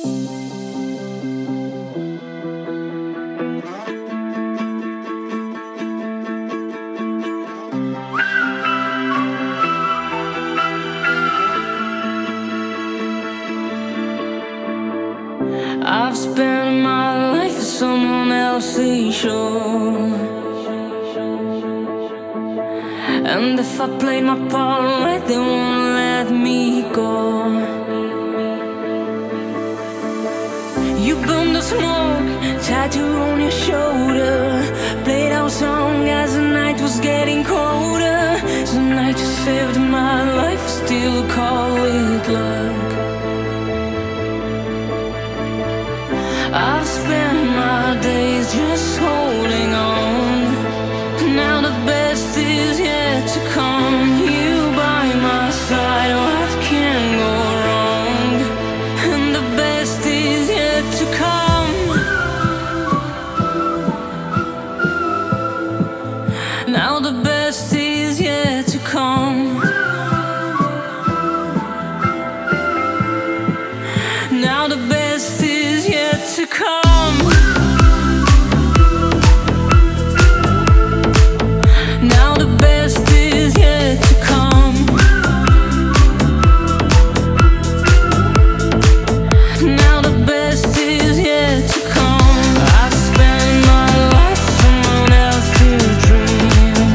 I've spent my life at someone else's shore, and if I played my part right, they won't let me go. You burned the smoke, tattoo on your shoulder, played our song as the night was getting colder. Tonight you saved my life, still call it luck. I've spent my days just holding on. Now the best is yet to come. You by my side, what can go wrong? And the best is yet to come. Now the best is yet to come. Now the best is yet to come. Now the best is yet to come. Now the best is yet to come. I've spent my life for someone else to dream.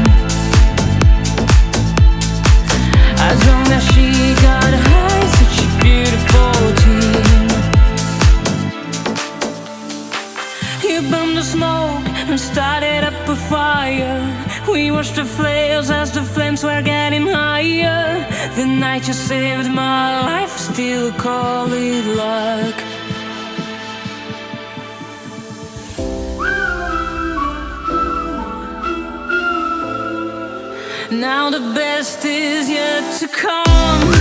As long as she got high, such a beautiful team. You burned the smoke and started up a fire. We watched the flares as the flames were getting higher. The night you saved my life, still call it luck. Now the best is yet to come.